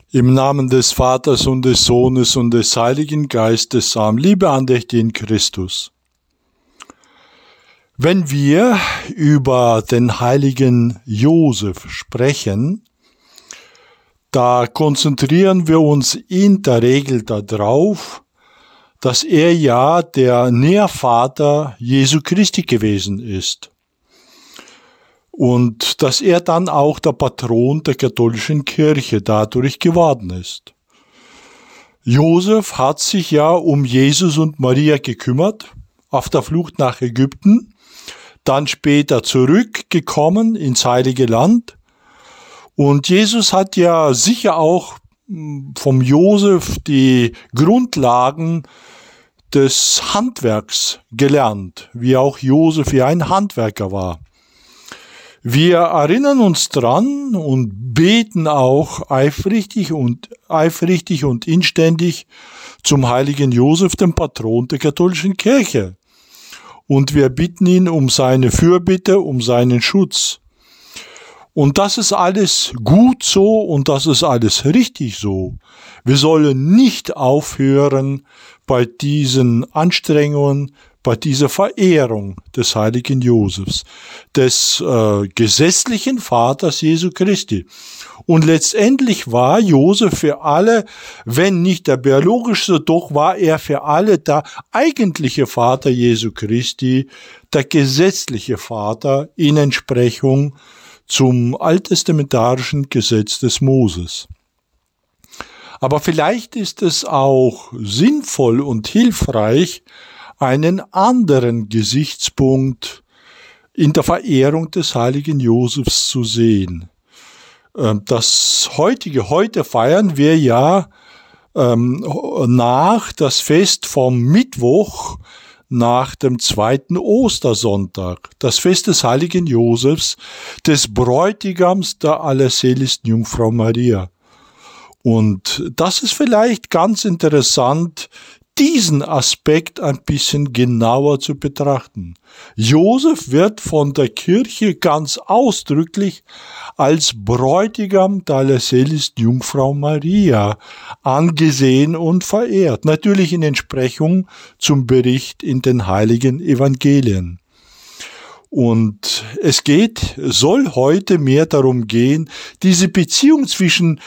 Im Namen des Vaters und des Sohnes und des Heiligen Geistes. Amen. Liebe Andächtige in Christus. Wenn wir über den heiligen Josef sprechen, da konzentrieren wir uns in der Regel darauf, dass er ja der Nährvater Jesu Christi gewesen ist. Und dass er dann auch der Patron der katholischen Kirche dadurch geworden ist. Josef hat sich ja um Jesus und Maria gekümmert, auf der Flucht nach Ägypten, dann später zurückgekommen ins Heilige Land. Und Jesus hat ja sicher auch vom Josef die Grundlagen des Handwerks gelernt, wie auch Josef ja ein Handwerker war. Wir erinnern uns dran und beten auch eifrig und inständig zum heiligen Josef, dem Patron der katholischen Kirche. Und wir bitten ihn um seine Fürbitte, um seinen Schutz. Und das ist alles gut so und das ist alles richtig so. Wir sollen nicht aufhören bei diesen Anstrengungen, bei dieser Verehrung des heiligen Josefs, des gesetzlichen Vaters Jesu Christi. Und letztendlich war Josef für alle, wenn nicht der biologische, doch war er für alle der eigentliche Vater Jesu Christi, der gesetzliche Vater in Entsprechung zum alttestamentarischen Gesetz des Moses. Aber vielleicht ist es auch sinnvoll und hilfreich, einen anderen Gesichtspunkt in der Verehrung des heiligen Josefs zu sehen. Heute feiern wir ja nach das Fest vom Mittwoch nach dem zweiten Ostersonntag, das Fest des heiligen Josefs, des Bräutigams der allerseligsten Jungfrau Maria. Und das ist vielleicht ganz interessant, diesen Aspekt ein bisschen genauer zu betrachten. Josef wird von der Kirche ganz ausdrücklich als Bräutigam der allerseligsten Jungfrau Maria angesehen und verehrt. Natürlich in Entsprechung zum Bericht in den heiligen Evangelien. Und es soll heute mehr darum gehen, diese Beziehung zwischen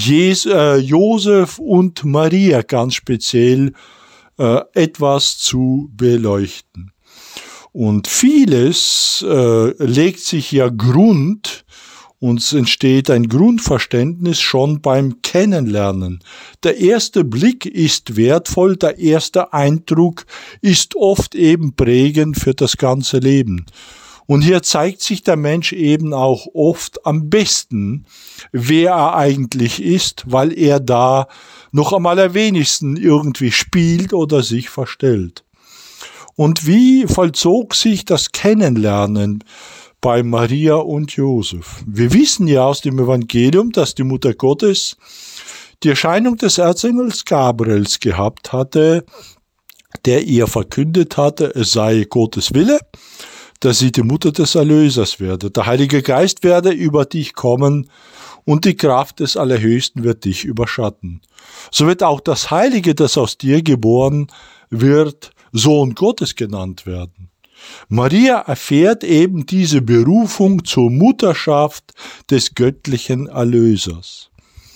Josef und Maria ganz speziell etwas zu beleuchten. Und vieles legt sich ja Grund, uns entsteht ein Grundverständnis schon beim Kennenlernen. Der erste Blick ist wertvoll, der erste Eindruck ist oft eben prägend für das ganze Leben. Und hier zeigt sich der Mensch eben auch oft am besten, wer er eigentlich ist, weil er da noch am allerwenigsten irgendwie spielt oder sich verstellt. Und wie vollzog sich das Kennenlernen bei Maria und Josef? Wir wissen ja aus dem Evangelium, dass die Mutter Gottes die Erscheinung des Erzengels Gabriels gehabt hatte, der ihr verkündet hatte, es sei Gottes Wille, dass sie die Mutter des Erlösers werde. Der Heilige Geist werde über dich kommen und die Kraft des Allerhöchsten wird dich überschatten. So wird auch das Heilige, das aus dir geboren wird, Sohn Gottes genannt werden. Maria erfährt eben diese Berufung zur Mutterschaft des göttlichen Erlösers.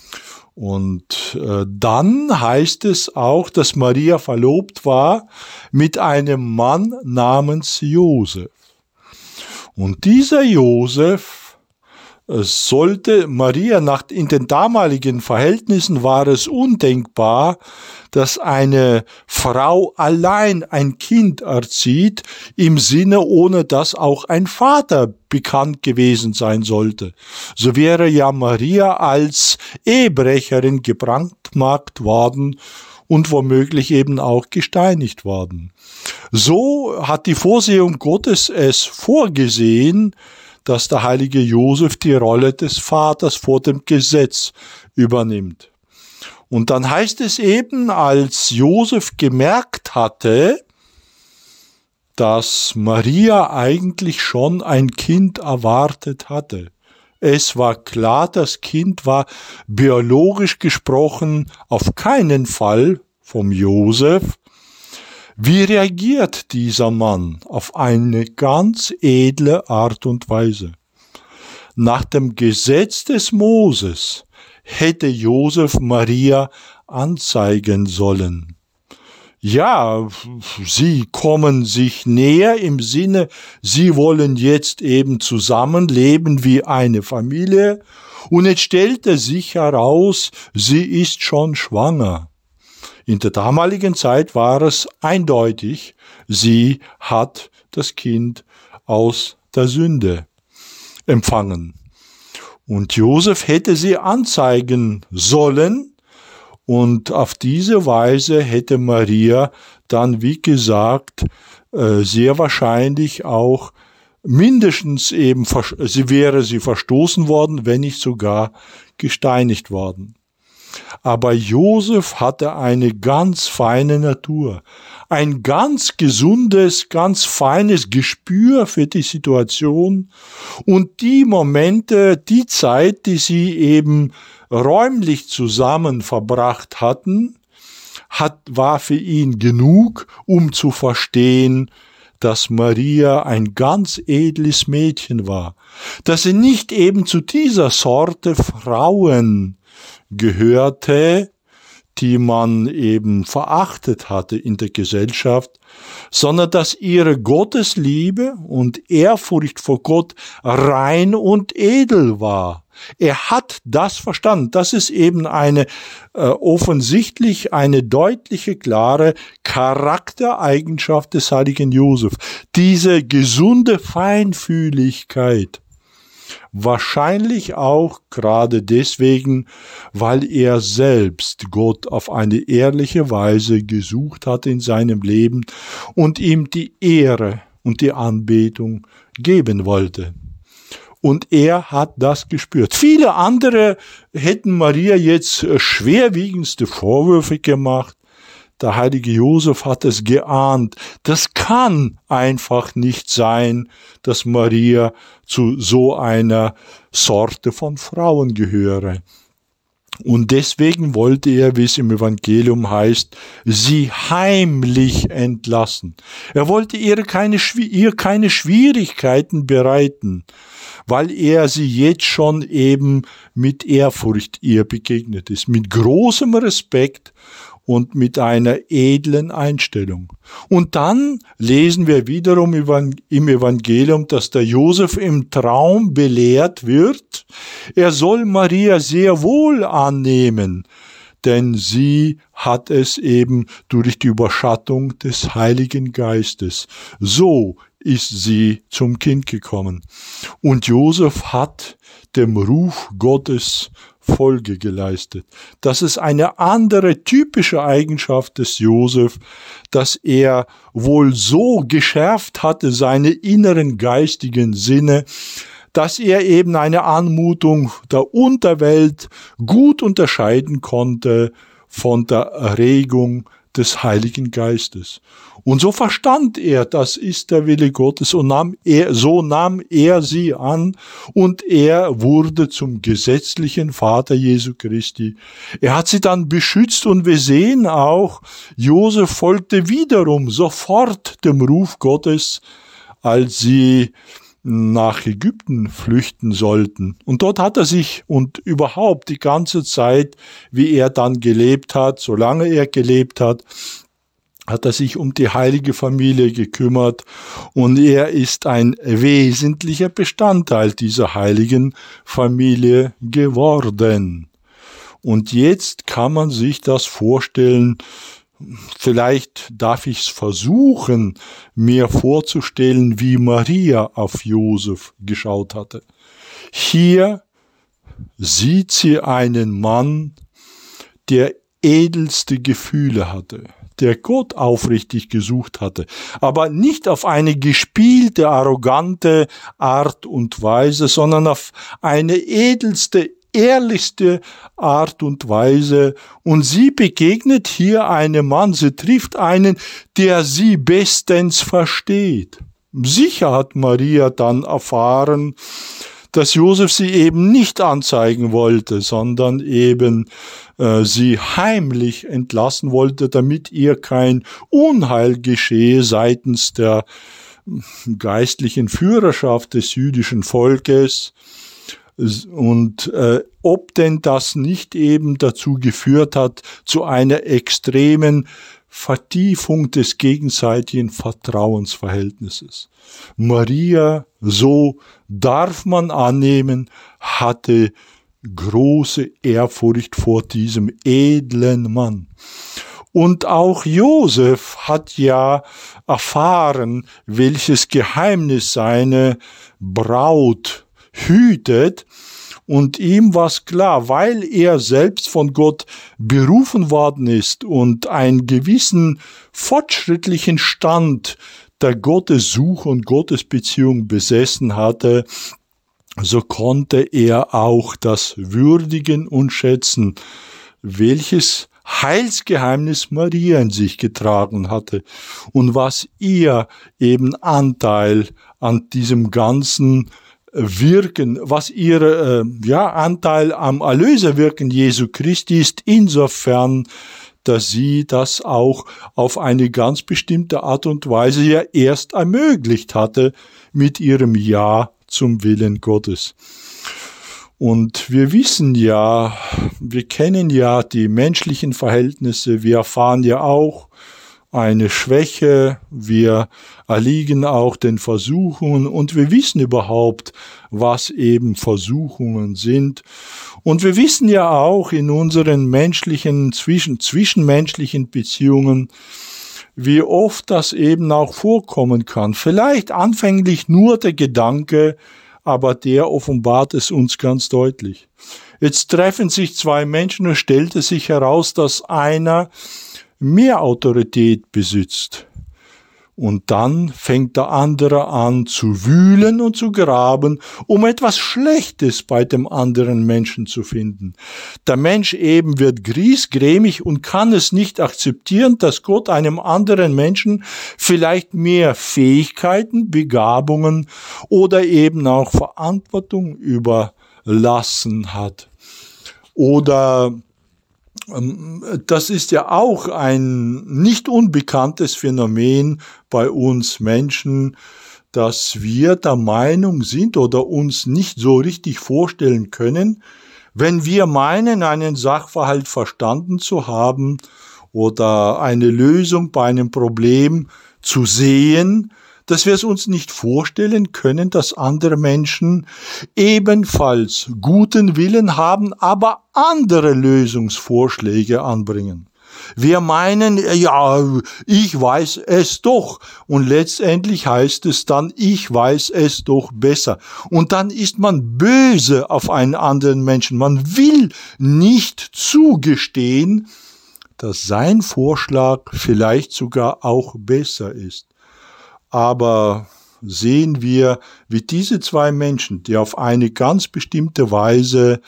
Und dann heißt es auch, dass Maria verlobt war mit einem Mann namens Josef. Und dieser Josef sollte Maria in den damaligen Verhältnissen war es undenkbar, dass eine Frau allein ein Kind erzieht, im Sinne, ohne dass auch ein Vater bekannt gewesen sein sollte. So wäre ja Maria als Ehebrecherin gebrandmarkt worden und womöglich eben auch gesteinigt worden. So hat die Vorsehung Gottes es vorgesehen, dass der heilige Josef die Rolle des Vaters vor dem Gesetz übernimmt. Und dann heißt es eben, als Josef gemerkt hatte, dass Maria eigentlich schon ein Kind erwartet hatte, Es war klar, das Kind war biologisch gesprochen auf keinen Fall vom Josef. Wie reagiert dieser Mann auf eine ganz edle Art und Weise? Nach dem Gesetz des Moses hätte Josef Maria anzeigen sollen. Ja, sie kommen sich näher im Sinne, sie wollen jetzt eben zusammenleben wie eine Familie, und jetzt stellte sich heraus, sie ist schon schwanger. In der damaligen Zeit war es eindeutig, sie hat das Kind aus der Sünde empfangen. Und Josef hätte sie anzeigen sollen, und auf diese Weise hätte Maria dann, wie gesagt, sehr wahrscheinlich auch mindestens eben, wäre sie verstoßen worden, wenn nicht sogar gesteinigt worden. Aber Josef hatte eine ganz feine Natur, ein ganz gesundes, ganz feines Gespür für die Situation, und die Momente, die Zeit, die sie eben räumlich zusammen verbracht hatten, war für ihn genug, um zu verstehen, dass Maria ein ganz edles Mädchen war, dass sie nicht eben zu dieser Sorte Frauen gehörte, die man eben verachtet hatte in der Gesellschaft, sondern dass ihre Gottesliebe und Ehrfurcht vor Gott rein und edel war. Er hat das verstanden. Das ist eben eine offensichtlich eine deutliche, klare Charaktereigenschaft des heiligen Josef. Diese gesunde Feinfühligkeit. Wahrscheinlich auch gerade deswegen, weil er selbst Gott auf eine ehrliche Weise gesucht hat in seinem Leben und ihm die Ehre und die Anbetung geben wollte. Und er hat das gespürt. Viele andere hätten Maria jetzt schwerwiegendste Vorwürfe gemacht. Der heilige Josef hat es geahnt. Das kann einfach nicht sein, dass Maria zu so einer Sorte von Frauen gehöre. Und deswegen wollte er, wie es im Evangelium heißt, sie heimlich entlassen. Er wollte ihr keine Schwierigkeiten bereiten, weil er sie jetzt schon eben mit Ehrfurcht ihr begegnet ist, mit großem Respekt und mit einer edlen Einstellung. Und dann lesen wir wiederum im Evangelium, dass der Josef im Traum belehrt wird, er soll Maria sehr wohl annehmen, denn sie hat es eben durch die Überschattung des Heiligen Geistes. So ist sie zum Kind gekommen. Und Josef hat dem Ruf Gottes Folge geleistet. Das ist eine andere typische Eigenschaft des Josef, dass er wohl so geschärft hatte, seine inneren geistigen Sinne, dass er eben eine Anmutung der Unterwelt gut unterscheiden konnte von der Erregung des Heiligen Geistes. Und so verstand er, das ist der Wille Gottes, und so nahm er sie an, und er wurde zum gesetzlichen Vater Jesu Christi. Er hat sie dann beschützt, und wir sehen auch, Josef folgte wiederum sofort dem Ruf Gottes, als sie nach Ägypten flüchten sollten. Und dort hat er sich und überhaupt die ganze Zeit, wie er dann gelebt hat, solange er gelebt hat, hat er sich um die heilige Familie gekümmert, und er ist ein wesentlicher Bestandteil dieser heiligen Familie geworden. Und jetzt kann man sich das vorstellen. Vielleicht darf ich es versuchen, mir vorzustellen, wie Maria auf Josef geschaut hatte. Hier sieht sie einen Mann, der edelste Gefühle hatte, der Gott aufrichtig gesucht hatte, aber nicht auf eine gespielte, arrogante Art und Weise, sondern auf eine edelste, ehrlichste Art und Weise. Und sie begegnet hier einem Mann, sie trifft einen, der sie bestens versteht. Sicher hat Maria dann erfahren, dass Josef sie eben nicht anzeigen wollte, sondern eben sie heimlich entlassen wollte, damit ihr kein Unheil geschehe seitens der geistlichen Führerschaft des jüdischen Volkes. Und ob denn das nicht eben dazu geführt hat, zu einer extremen Vertiefung des gegenseitigen Vertrauensverhältnisses. Maria, so darf man annehmen, hatte große Ehrfurcht vor diesem edlen Mann. Und auch Josef hat ja erfahren, welches Geheimnis seine Braut hütet. Und ihm war es klar, weil er selbst von Gott berufen worden ist und einen gewissen fortschrittlichen Stand der Gottessuche und Gottesbeziehung besessen hatte, so konnte er auch das würdigen und schätzen, welches Heilsgeheimnis Maria in sich getragen hatte und was ihr eben Anteil an diesem ganzen Wirken, was ihr Anteil am Erlöserwirken Jesu Christi ist, insofern, dass sie das auch auf eine ganz bestimmte Art und Weise ja erst ermöglicht hatte mit ihrem Ja zum Willen Gottes. Und wir wissen ja, wir kennen ja die menschlichen Verhältnisse, wir erfahren ja auch eine Schwäche, wir erliegen auch den Versuchungen und wir wissen überhaupt, was eben Versuchungen sind. Und wir wissen ja auch in unseren menschlichen, zwischenmenschlichen Beziehungen, wie oft das eben auch vorkommen kann. Vielleicht anfänglich nur der Gedanke, aber der offenbart es uns ganz deutlich. Jetzt treffen sich zwei Menschen und stellte sich heraus, dass einer mehr Autorität besitzt. Und dann fängt der andere an zu wühlen und zu graben, um etwas Schlechtes bei dem anderen Menschen zu finden. Der Mensch eben wird griesgrämig und kann es nicht akzeptieren, dass Gott einem anderen Menschen vielleicht mehr Fähigkeiten, Begabungen oder eben auch Verantwortung überlassen hat. Oder das ist ja auch ein nicht unbekanntes Phänomen bei uns Menschen, dass wir der Meinung sind oder uns nicht so richtig vorstellen können, wenn wir meinen, einen Sachverhalt verstanden zu haben oder eine Lösung bei einem Problem zu sehen, dass wir es uns nicht vorstellen können, dass andere Menschen ebenfalls guten Willen haben, aber andere Lösungsvorschläge anbringen. Wir meinen, ja, ich weiß es doch. Und letztendlich heißt es dann, ich weiß es doch besser. Und dann ist man böse auf einen anderen Menschen. Man will nicht zugestehen, dass sein Vorschlag vielleicht sogar auch besser ist. Aber sehen wir, wie diese zwei Menschen, die auf eine ganz bestimmte Weise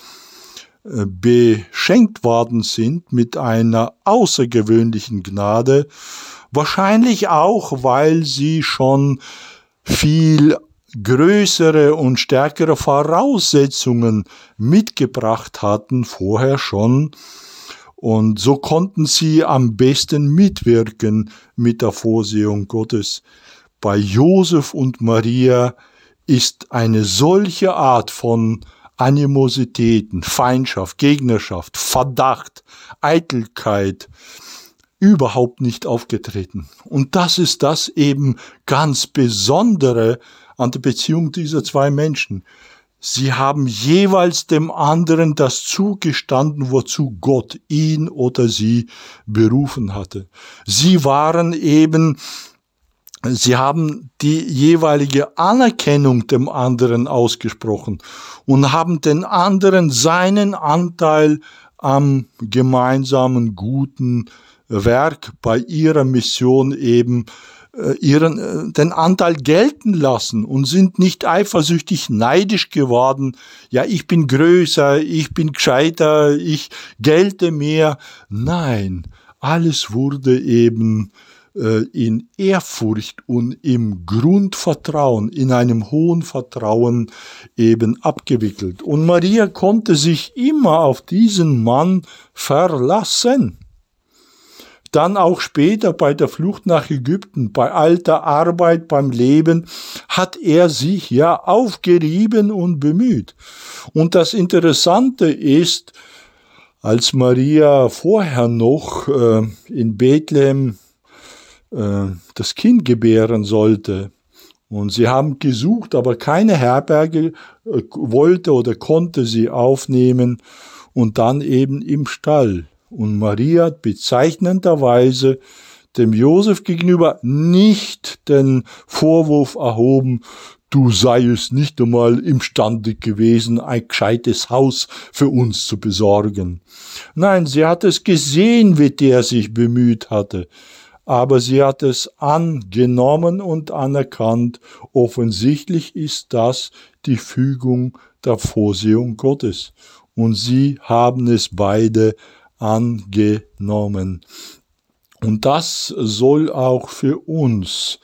beschenkt worden sind mit einer außergewöhnlichen Gnade, wahrscheinlich auch, weil sie schon viel größere und stärkere Voraussetzungen mitgebracht hatten, vorher schon. Und so konnten sie am besten mitwirken mit der Vorsehung Gottes. Bei Josef und Maria ist eine solche Art von Animositäten, Feindschaft, Gegnerschaft, Verdacht, Eitelkeit überhaupt nicht aufgetreten. Und das ist das eben ganz Besondere an der Beziehung dieser zwei Menschen. Sie haben jeweils dem anderen das zugestanden, wozu Gott ihn oder sie berufen hatte. Sie haben die jeweilige Anerkennung dem anderen ausgesprochen und haben den anderen seinen Anteil am gemeinsamen guten Werk bei ihrer Mission eben den Anteil gelten lassen und sind nicht eifersüchtig neidisch geworden. Ja, ich bin größer, ich bin gescheiter, ich gelte mehr. Nein, alles wurde eben in Ehrfurcht und im Grundvertrauen, in einem hohen Vertrauen eben abgewickelt. Und Maria konnte sich immer auf diesen Mann verlassen. Dann auch später bei der Flucht nach Ägypten, bei all der Arbeit, beim Leben, hat er sich ja aufgerieben und bemüht. Und das Interessante ist, als Maria vorher noch in Bethlehem das Kind gebären sollte, und sie haben gesucht, aber keine Herberge wollte oder konnte sie aufnehmen, und dann eben im Stall. Und Maria hat bezeichnenderweise dem Josef gegenüber nicht den Vorwurf erhoben, du seiest nicht einmal imstande gewesen, ein gescheites Haus für uns zu besorgen. Nein, sie hat es gesehen, wie der sich bemüht hatte. Aber sie hat es angenommen und anerkannt. Offensichtlich ist das die Fügung der Vorsehung Gottes. Und sie haben es beide angenommen. Und das soll auch für uns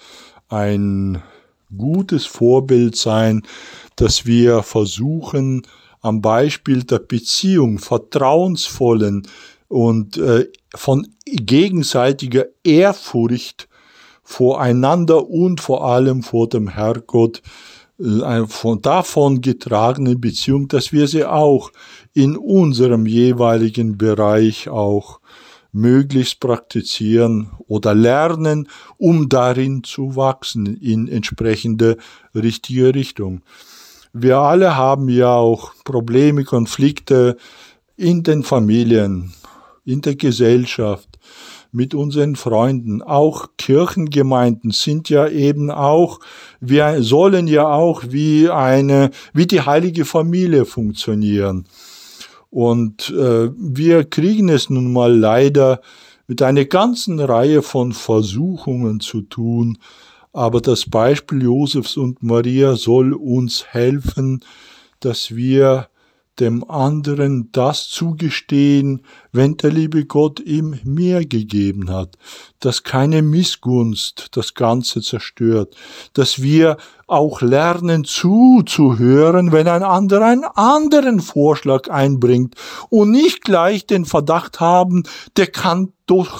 ein gutes Vorbild sein, dass wir versuchen, am Beispiel der Beziehung, vertrauensvollen und von gegenseitiger Ehrfurcht voreinander und vor allem vor dem Herrgott, von davon getragenen Beziehung, dass wir sie auch in unserem jeweiligen Bereich auch möglichst praktizieren oder lernen, um darin zu wachsen in entsprechende richtige Richtung. Wir alle haben ja auch Probleme, Konflikte in den Familien, in der Gesellschaft, mit unseren Freunden. Auch Kirchengemeinden sind ja eben auch, wir sollen ja auch wie die heilige Familie funktionieren. Und wir kriegen es nun mal leider mit einer ganzen Reihe von Versuchungen zu tun. Aber das Beispiel Josefs und Maria soll uns helfen, dass wir dem anderen das zugestehen, wenn der liebe Gott ihm mehr gegeben hat, dass keine Missgunst das Ganze zerstört, dass wir auch lernen zuzuhören, wenn ein anderer einen anderen Vorschlag einbringt und nicht gleich den Verdacht haben, der kann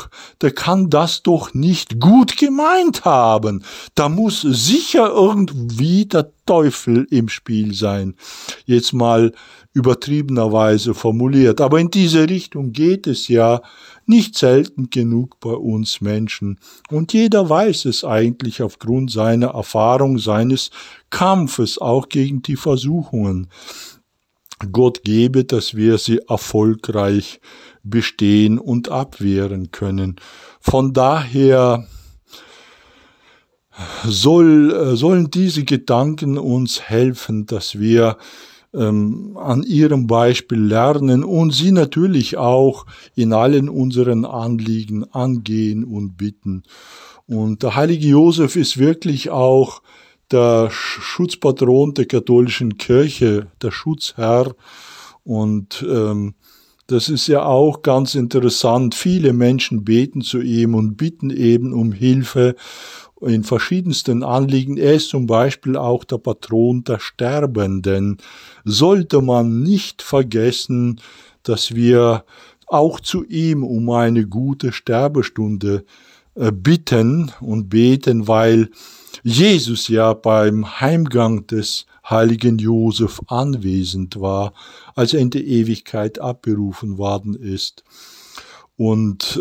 das doch nicht gut gemeint haben. Da muss sicher irgendwie der Teufel im Spiel sein. Jetzt mal übertriebenerweise formuliert. Aber in diese Richtung geht es ja nicht selten genug bei uns Menschen. Und jeder weiß es eigentlich aufgrund seiner Erfahrung, seines Kampfes, auch gegen die Versuchungen. Gott gebe, dass wir sie erfolgreich bestehen und abwehren können. Von daher sollen diese Gedanken uns helfen, dass wir an ihrem Beispiel lernen und sie natürlich auch in allen unseren Anliegen angehen und bitten. Und der heilige Josef ist wirklich auch der Schutzpatron der katholischen Kirche, der Schutzherr. Und das ist ja auch ganz interessant. Viele Menschen beten zu ihm und bitten eben um Hilfe in verschiedensten Anliegen. Er ist zum Beispiel auch der Patron der Sterbenden. Sollte man nicht vergessen, dass wir auch zu ihm um eine gute Sterbestunde bitten und beten, weil Jesus ja beim Heimgang des heiligen Josef anwesend war, als er in die Ewigkeit abberufen worden ist. Und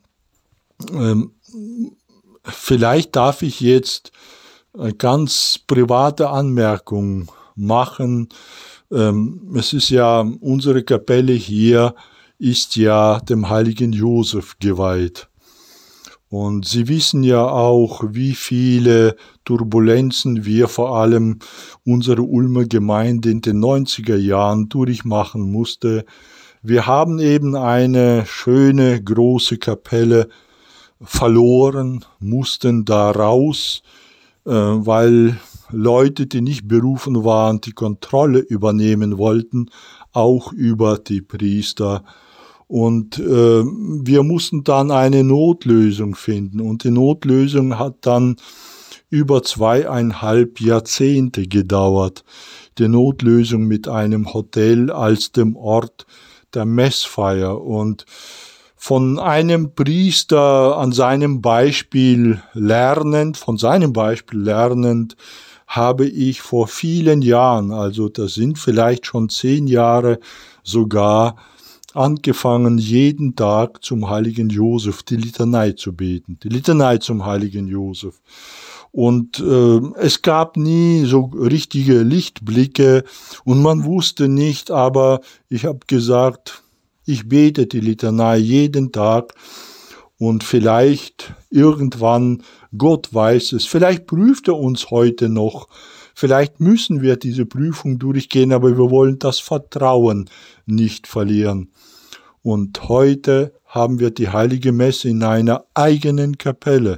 vielleicht darf ich jetzt eine ganz private Anmerkung machen. Es ist ja, unsere Kapelle hier ist ja dem heiligen Josef geweiht. Und Sie wissen ja auch, wie viele Turbulenzen wir vor allem unsere Ulmer Gemeinde in den 90er Jahren durchmachen musste. Wir haben eben eine schöne, große Kapelle verloren, mussten da raus, weil Leute, die nicht berufen waren, die Kontrolle übernehmen wollten, auch über die Priester. Und wir mussten dann eine Notlösung finden. Und die Notlösung hat dann über 2,5 Jahrzehnte gedauert. Die Notlösung mit einem Hotel als dem Ort der Messfeier. Und von einem Priester von seinem Beispiel lernend, habe ich vor vielen Jahren, also das sind vielleicht schon 10 Jahre sogar, angefangen, jeden Tag zum heiligen Josef die Litanei zu beten, die Litanei zum heiligen Josef. Und es gab nie so richtige Lichtblicke und man wusste nicht, aber ich habe gesagt, ich bete die Litanei jeden Tag und vielleicht irgendwann, Gott weiß es, vielleicht prüft er uns heute noch, vielleicht müssen wir diese Prüfung durchgehen, aber wir wollen das Vertrauen nicht verlieren. Und heute haben wir die Heilige Messe in einer eigenen Kapelle,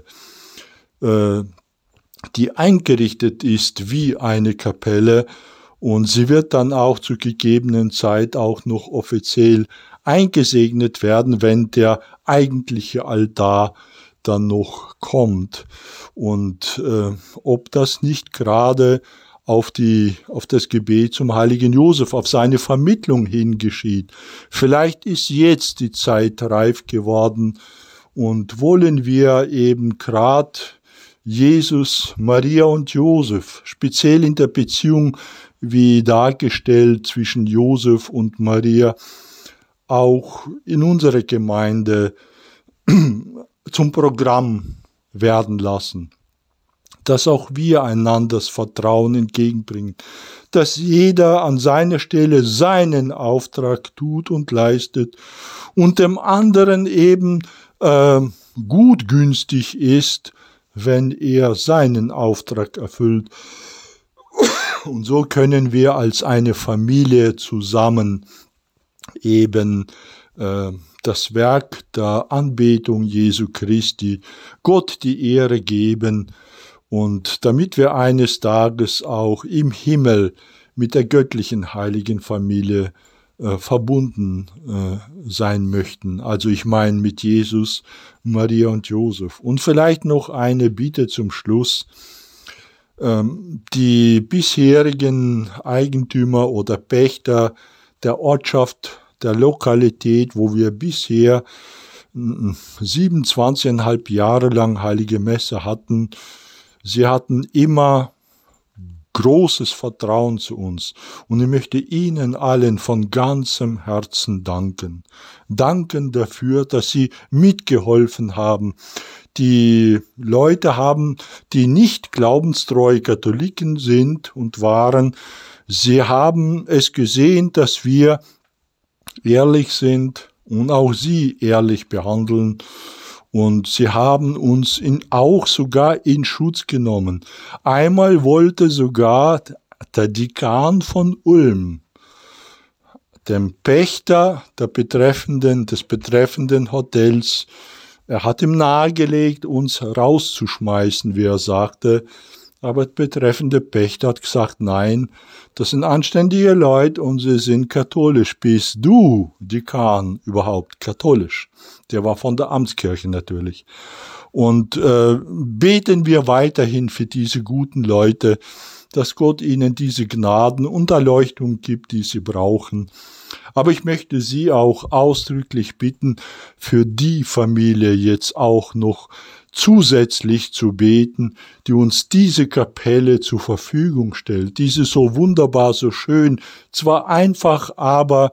die eingerichtet ist wie eine Kapelle, und sie wird dann auch zur gegebenen Zeit auch noch offiziell eingesegnet werden, wenn der eigentliche Altar dann noch kommt. Und ob das nicht gerade auf das Gebet zum heiligen Josef, auf seine Vermittlung hin geschieht. Vielleicht ist jetzt die Zeit reif geworden und wollen wir eben gerade Jesus, Maria und Josef, speziell in der Beziehung wie dargestellt zwischen Josef und Maria, auch in unserer Gemeinde zum Programm werden lassen. Dass auch wir einander das Vertrauen entgegenbringen, dass jeder an seiner Stelle seinen Auftrag tut und leistet und dem anderen eben gutgünstig ist, wenn er seinen Auftrag erfüllt. Und so können wir als eine Familie zusammen eben das Werk der Anbetung Jesu Christi, Gott die Ehre geben, und damit wir eines Tages auch im Himmel mit der göttlichen heiligen Familie verbunden sein möchten. Also ich meine mit Jesus, Maria und Josef. Und vielleicht noch eine Bitte zum Schluss. Die bisherigen Eigentümer oder Pächter der Ortschaft, der Lokalität, wo wir bisher 27,5 Jahre lang Heilige Messe hatten, sie hatten immer großes Vertrauen zu uns. Und ich möchte Ihnen allen von ganzem Herzen danken. Danken dafür, dass Sie mitgeholfen haben. Die Leute haben, die nicht glaubenstreue Katholiken sind und waren, sie haben es gesehen, dass wir ehrlich sind und auch sie ehrlich behandeln. Und sie haben uns auch sogar in Schutz genommen. Einmal wollte sogar der Dekan von Ulm dem Pächter des betreffenden Hotels, er hat ihm nahegelegt, uns rauszuschmeißen, wie er sagte. Aber der betreffende Pächter hat gesagt, nein, das sind anständige Leute und sie sind katholisch. Bist du, Dekan, überhaupt katholisch? Der war von der Amtskirche natürlich. Und beten wir weiterhin für diese guten Leute, dass Gott ihnen diese Gnaden und Erleuchtung gibt, die sie brauchen. Aber ich möchte Sie auch ausdrücklich bitten, für die Familie jetzt auch noch zusätzlich zu beten, die uns diese Kapelle zur Verfügung stellt, diese so wunderbar, so schön, zwar einfach, aber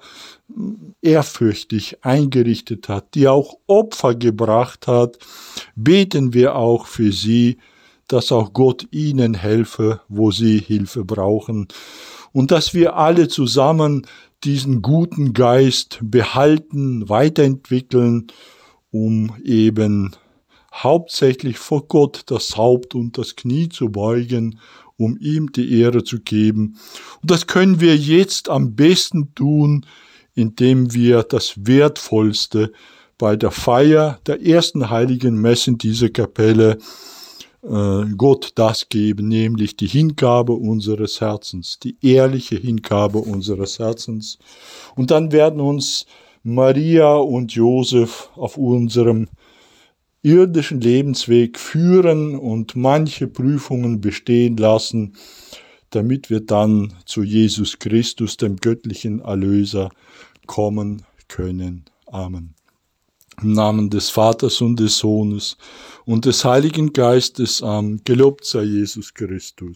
ehrfürchtig eingerichtet hat, die auch Opfer gebracht hat. Beten wir auch für sie, dass auch Gott ihnen helfe, wo sie Hilfe brauchen, und dass wir alle zusammen diesen guten Geist behalten, weiterentwickeln, um eben hauptsächlich vor Gott das Haupt und das Knie zu beugen, um ihm die Ehre zu geben. Und das können wir jetzt am besten tun, indem wir das Wertvollste bei der Feier der ersten heiligen Messe in dieser Kapelle Gott das geben, nämlich die Hingabe unseres Herzens, die ehrliche Hingabe unseres Herzens. Und dann werden uns Maria und Josef auf unserem irdischen Lebensweg führen und manche Prüfungen bestehen lassen, damit wir dann zu Jesus Christus, dem göttlichen Erlöser, kommen können. Amen. Im Namen des Vaters und des Sohnes und des Heiligen Geistes. Amen. Gelobt sei Jesus Christus.